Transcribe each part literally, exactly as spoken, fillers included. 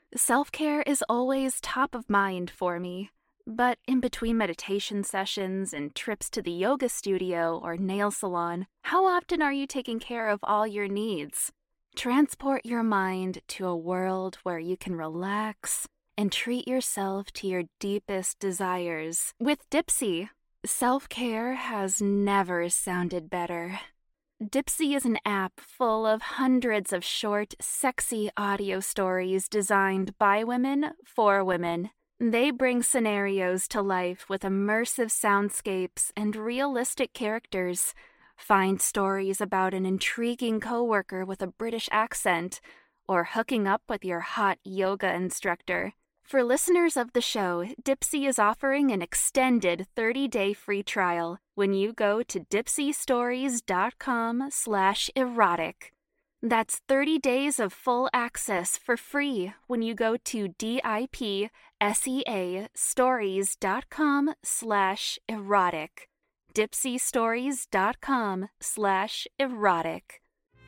Self-care is always top of mind for me. But in between meditation sessions and trips to the yoga studio or nail salon, how often are you taking care of all your needs? Transport your mind to a world where you can relax and treat yourself to your deepest desires with Dipsea. Self-care has never sounded better. Dipsea is an app full of hundreds of short, sexy audio stories designed by women for women. They bring scenarios to life with immersive soundscapes and realistic characters. Find stories about an intriguing coworker with a British accent, or hooking up with your hot yoga instructor. For listeners of the show, Dipsea is offering an extended thirty-day free trial when you go to dipseastories.com slash erotic. That's thirty days of full access for free when you go to D-I-P-S-E-A stories.com slash erotic. dipseastories.com slash erotic.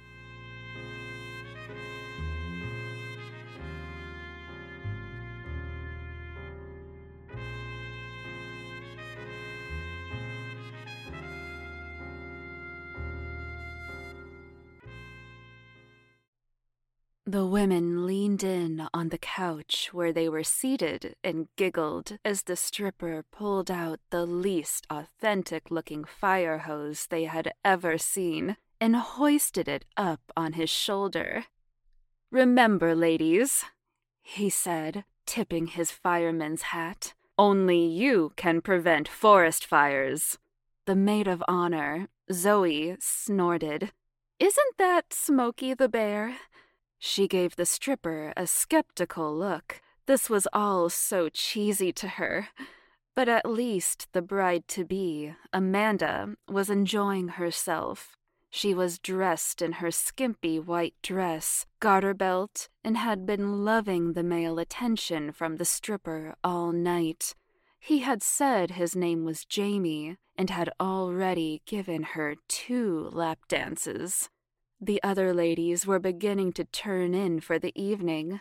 The women leaned in on the couch where they were seated and giggled as the stripper pulled out the least authentic-looking fire hose they had ever seen and hoisted it up on his shoulder. "Remember, ladies," he said, tipping his fireman's hat, "only you can prevent forest fires." The maid of honor, Zoe, snorted. "Isn't that Smokey the Bear?" She gave the stripper a skeptical look. This was all so cheesy to her. But at least the bride-to-be, Amanda, was enjoying herself. She was dressed in her skimpy white dress, garter belt, and had been loving the male attention from the stripper all night. He had said his name was Jamie and had already given her two lap dances. The other ladies were beginning to turn in for the evening,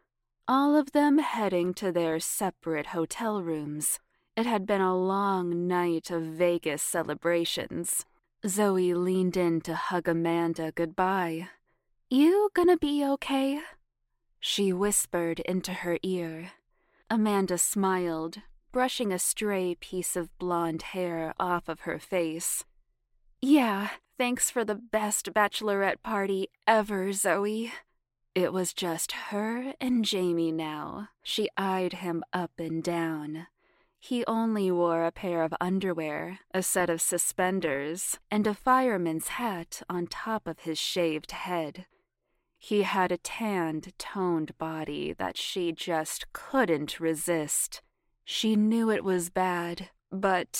all of them heading to their separate hotel rooms. It had been a long night of Vegas celebrations. Zoe leaned in to hug Amanda goodbye. "You gonna be okay?" she whispered into her ear. Amanda smiled, brushing a stray piece of blonde hair off of her face. "Yeah, thanks for the best bachelorette party ever, Zoe." It was just her and Jamie now. She eyed him up and down. He only wore a pair of underwear, a set of suspenders, and a fireman's hat on top of his shaved head. He had a tanned, toned body that she just couldn't resist. She knew it was bad, but...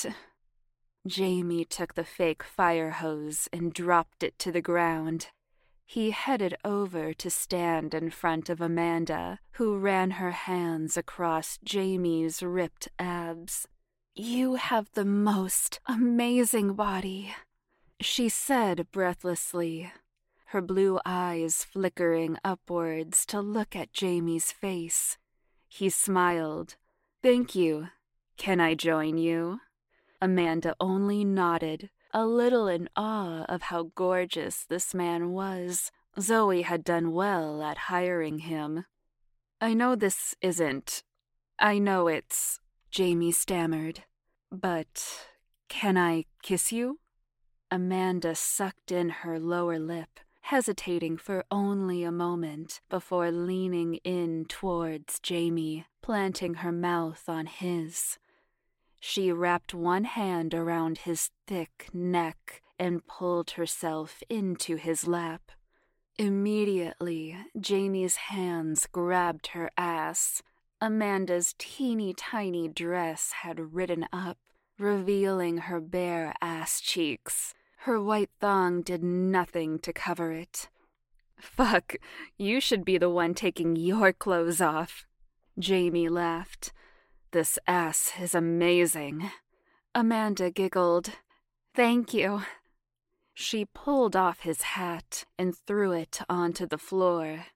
Jamie took the fake fire hose and dropped it to the ground. He headed over to stand in front of Amanda, who ran her hands across Jamie's ripped abs. "You have the most amazing body," she said breathlessly, her blue eyes flickering upwards to look at Jamie's face. He smiled. "Thank you. Can I join you?" Amanda only nodded, a little in awe of how gorgeous this man was. Zoe had done well at hiring him. "I know this isn't... I know it's..." Jamie stammered. "But can I kiss you?" Amanda sucked in her lower lip, hesitating for only a moment before leaning in towards Jamie, planting her mouth on his. She wrapped one hand around his thick neck and pulled herself into his lap. Immediately, Jamie's hands grabbed her ass. Amanda's teeny-tiny dress had ridden up, revealing her bare ass cheeks. Her white thong did nothing to cover it. "Fuck, you should be the one taking your clothes off." Jamie laughed. "This ass is amazing." Amanda giggled. "Thank you." She pulled off his hat and threw it onto the floor.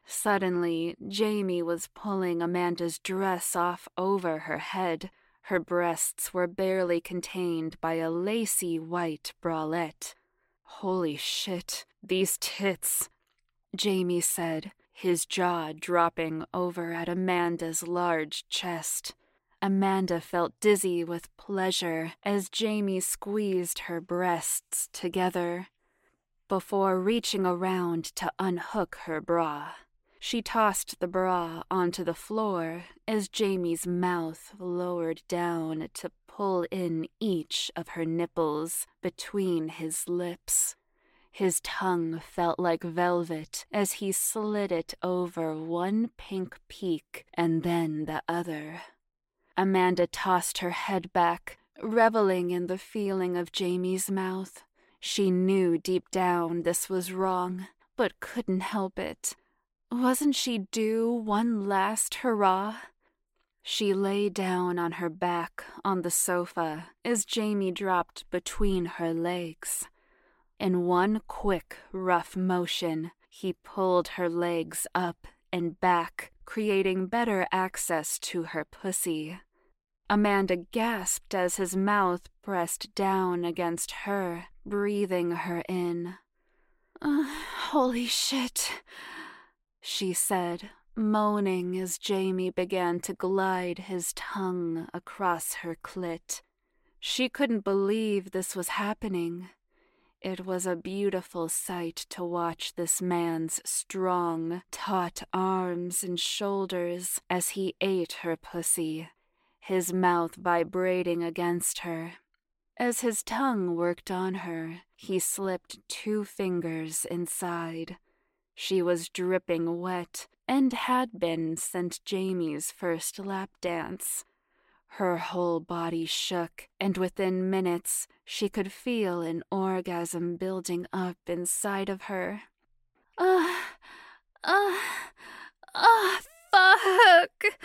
Suddenly, Jamie was pulling Amanda's dress off over her head. Her breasts were barely contained by a lacy white bralette. "Holy shit, these tits," Jamie said, his jaw dropping over at Amanda's large chest. Amanda felt dizzy with pleasure as Jamie squeezed her breasts together. Before reaching around to unhook her bra, she tossed the bra onto the floor as Jamie's mouth lowered down to pull in each of her nipples between his lips. His tongue felt like velvet as he slid it over one pink peak and then the other. Amanda tossed her head back, reveling in the feeling of Jamie's mouth. She knew deep down this was wrong, but couldn't help it. Wasn't she due one last hurrah? She lay down on her back on the sofa as Jamie dropped between her legs. In one quick, rough motion, he pulled her legs up and back, creating better access to her pussy. Amanda gasped as his mouth pressed down against her, breathing her in. Uh, holy shit, she said, moaning as Jamie began to glide his tongue across her clit. She couldn't believe this was happening. It was a beautiful sight to watch this man's strong, taut arms and shoulders as he ate her pussy, his mouth vibrating against her. As his tongue worked on her, he slipped two fingers inside. She was dripping wet and had been since Jamie's first lap dance. Her whole body shook, and within minutes she could feel an orgasm building up inside of her. Ah, ah, ah, fuck!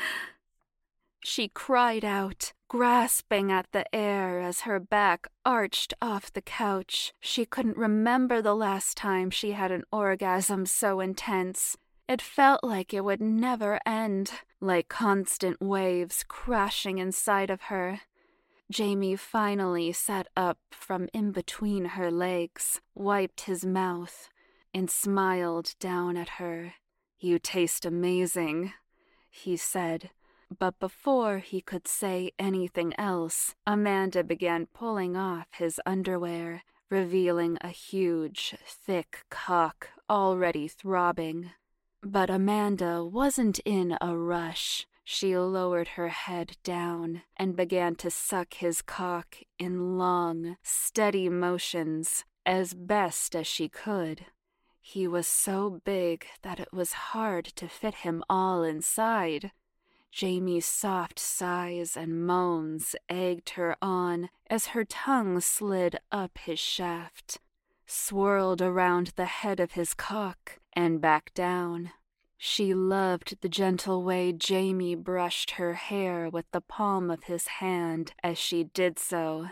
She cried out, grasping at the air as her back arched off the couch. She couldn't remember the last time she had an orgasm so intense. It felt like it would never end, like constant waves crashing inside of her. Jamie finally sat up from in between her legs, wiped his mouth, and smiled down at her. "You taste amazing," he said. But before he could say anything else, Amanda began pulling off his underwear, revealing a huge, thick cock already throbbing. But Amanda wasn't in a rush. She lowered her head down and began to suck his cock in long, steady motions as best as she could. He was so big that it was hard to fit him all inside. Jamie's soft sighs and moans egged her on as her tongue slid up his shaft, swirled around the head of his cock, and back down. She loved the gentle way Jamie brushed her hair with the palm of his hand as she did so.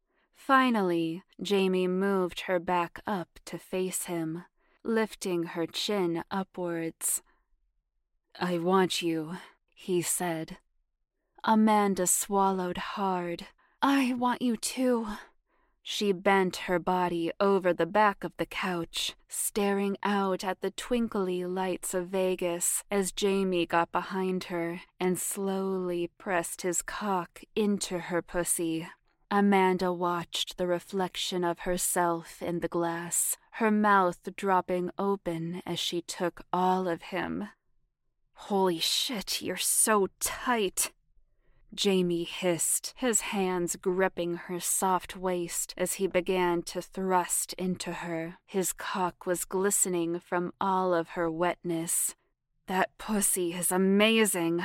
Finally, Jamie moved her back up to face him, lifting her chin upwards. "I want you," he said. Amanda swallowed hard. "I want you too." She bent her body over the back of the couch, staring out at the twinkly lights of Vegas as Jamie got behind her and slowly pressed his cock into her pussy. Amanda watched the reflection of herself in the glass, her mouth dropping open as she took all of him. "Holy shit, you're so tight," Jamie hissed, his hands gripping her soft waist as he began to thrust into her. His cock was glistening from all of her wetness. "That pussy is amazing."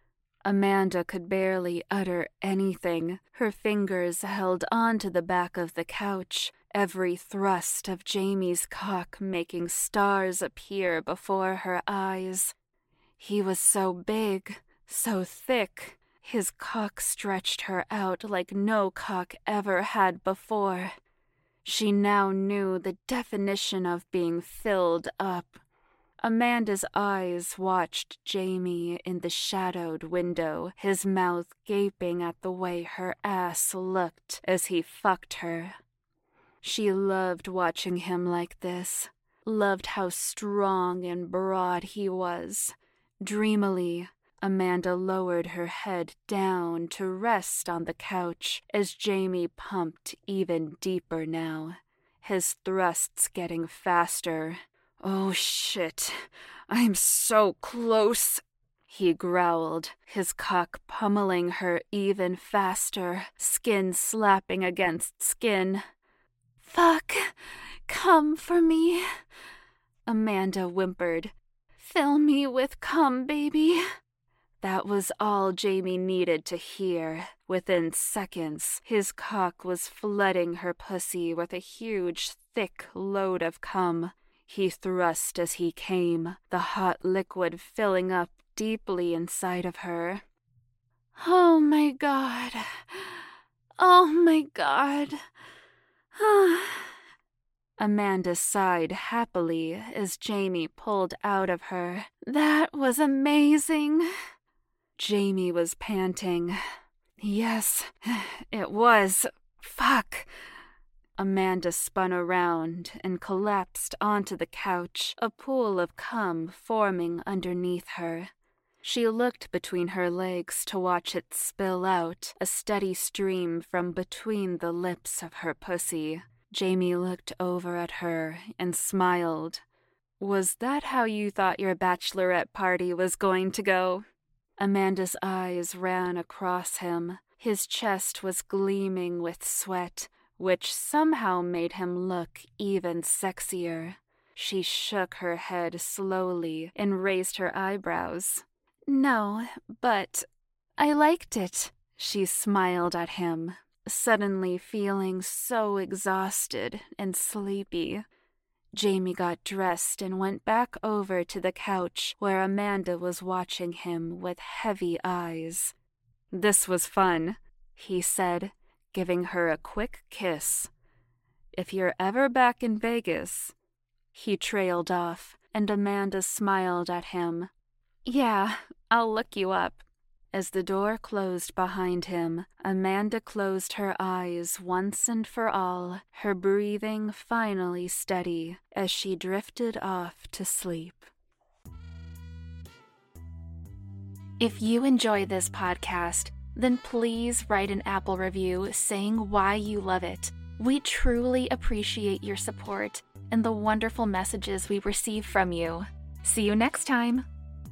Amanda could barely utter anything. Her fingers held onto the back of the couch, every thrust of Jamie's cock making stars appear before her eyes. He was so big, so thick. His cock stretched her out like no cock ever had before. She now knew the definition of being filled up. Amanda's eyes watched Jamie in the shadowed window, his mouth gaping at the way her ass looked as he fucked her. She loved watching him like this, loved how strong and broad he was. Dreamily, Amanda lowered her head down to rest on the couch as Jamie pumped even deeper now, his thrusts getting faster. "Oh shit, I'm so close," he growled, his cock pummeling her even faster, skin slapping against skin. "Fuck, come for me," Amanda whimpered. "Fill me with cum, baby." That was all Jamie needed to hear. Within seconds, his cock was flooding her pussy with a huge, thick load of cum. He thrust as he came, the hot liquid filling up deeply inside of her. "Oh my God. Oh my God." Amanda sighed happily as Jamie pulled out of her. "That was amazing." Jamie was panting. "Yes, it was. Fuck." Amanda spun around and collapsed onto the couch, a pool of cum forming underneath her. She looked between her legs to watch it spill out, a steady stream from between the lips of her pussy. Jamie looked over at her and smiled. "Was that how you thought your bachelorette party was going to go?" Amanda's eyes ran across him. His chest was gleaming with sweat, which somehow made him look even sexier. She shook her head slowly and raised her eyebrows. "No, but I liked it." She smiled at him, suddenly feeling so exhausted and sleepy. Jamie got dressed and went back over to the couch where Amanda was watching him with heavy eyes. "This was fun," he said, giving her a quick kiss. "If you're ever back in Vegas..." He trailed off, and Amanda smiled at him. "Yeah, I'll look you up." As the door closed behind him, Amanda closed her eyes once and for all, her breathing finally steady as she drifted off to sleep. If you enjoy this podcast, then please write an Apple review saying why you love it. We truly appreciate your support and the wonderful messages we receive from you. See you next time.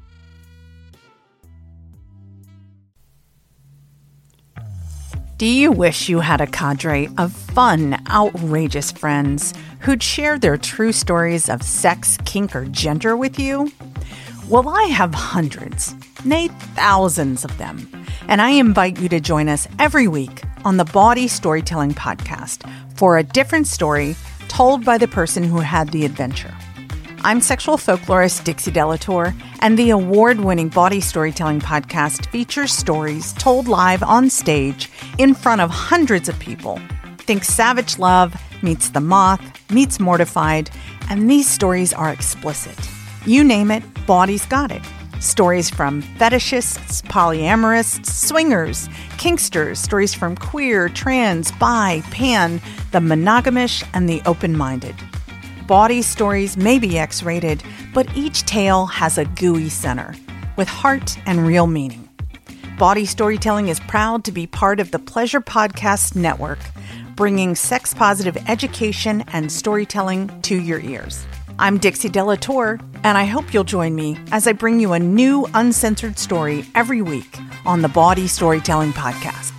Do you wish you had a cadre of fun, outrageous friends who'd share their true stories of sex, kink, or gender with you? Well, I have hundreds, nay, thousands of them, and I invite you to join us every week on the Bawdy Storytelling Podcast for a different story told by the person who had the adventure. I'm sexual folklorist Dixie Delatour, and the award-winning Bawdy Storytelling Podcast features stories told live on stage in front of hundreds of people. Think Savage Love meets The Moth, meets Mortified, and these stories are explicit. You name it, Bawdy's got it. Stories from fetishists, polyamorists, swingers, kinksters, stories from queer, trans, bi, pan, the monogamish, and the open-minded. Bawdy stories may be X-rated, but each tale has a gooey center, with heart and real meaning. Bawdy Storytelling is proud to be part of the Pleasure Podcast Network, bringing sex-positive education and storytelling to your ears. I'm Dixie Delatour, and I hope you'll join me as I bring you a new uncensored story every week on the Bawdy Storytelling Podcast.